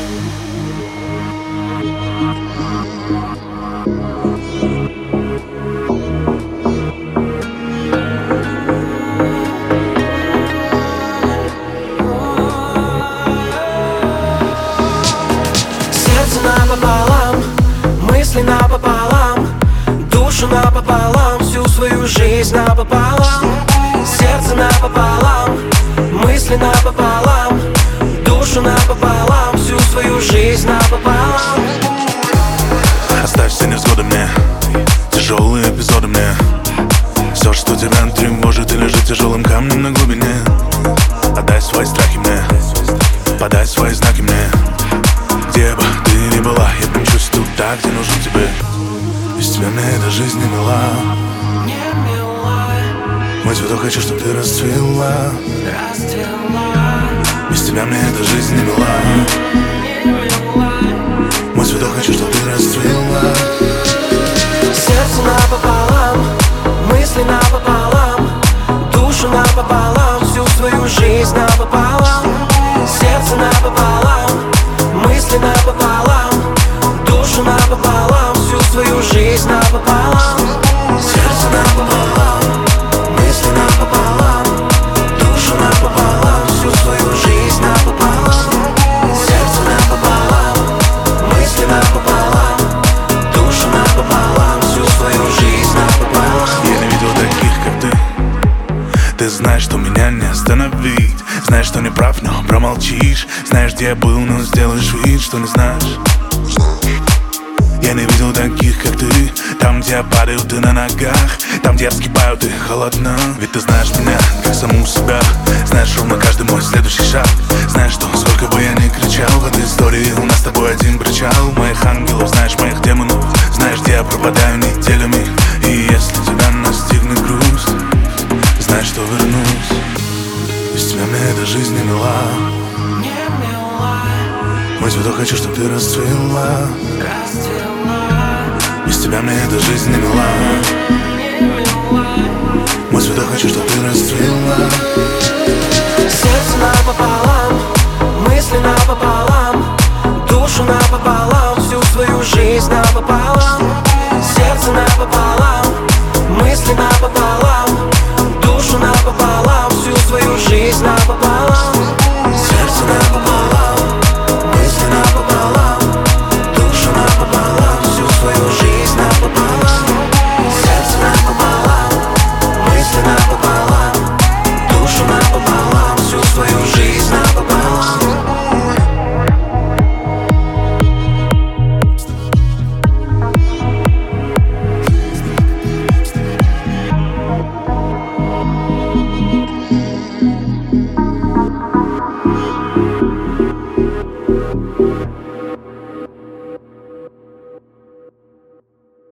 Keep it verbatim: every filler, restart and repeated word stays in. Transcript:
Сердце напополам, мысли напополам, душу напополам, всю свою жизнь напополам. Сердце напополам, мысли напополам, душу напополам, всю свою жизнь напополам. Оставь все невзгоды мне, тяжелые эпизоды мне. Все, что тебя тревожит и лежит тяжелым камнем на глубине. Отдай свои страхи мне, подай свои знаки мне. Где бы ты ни была, я примчусь туда, где нужен тебе. Без тебя мне эта жизнь не мила. Мой цветок, хочу, чтоб ты расцвела. Без тебя мне эта жизнь не мила. Мой цветок, хочу, чтоб ты расцвела. Сердце напополам, мысли напополам, душу напополам, всю свою жизнь напополам. Сердце напополам, мысли напополам, душу напополам, всю свою жизнь напополам. Сердце напополам, мысли напополам, душу напополам, всю свою жизнь напополам. Сердце напополам, мысли напополам, душу напополам, всю свою жизнь напополам. Я не видел таких, как ты. Ты знаешь, что меня не остановить. Знаешь, что не прав, но промолчишь. Знаешь, где я был, но сделаешь вид, что не знаешь. Я не видел таких, как ты. Там, где я падаю, ты на ногах. Там, где я вскипаю, ты холодна. Ведь ты знаешь меня, как саму себя. Знаешь ровно каждый мой следующий шаг. Знаешь, что сколько бы я ни кричал в этой истории, у нас с тобой один причал. Моих ангелов, знаешь, моих демонов. Знаешь, где я пропадаю неделями. И если тебя настигнет грусть, знаешь, что вернусь. Без тебя мне эта жизнь не мила. Мой цветок, хочу, чтоб ты расцвела. Без тебя мне эта жизнь не мила. Мой цветок, хочу, чтоб ты расцвела. Сердце напополам, мысли напополам, душу напополам, всю свою жизнь напополам. Сердце напополам, мысли напополам, душу напополам, всю свою жизнь напополам. Сердце напополам, мысли напополам, душу напополам, всю свою жизнь напополам. Сердце напополам, мысли напополам, душу напополам, всю свою жизнь напополам.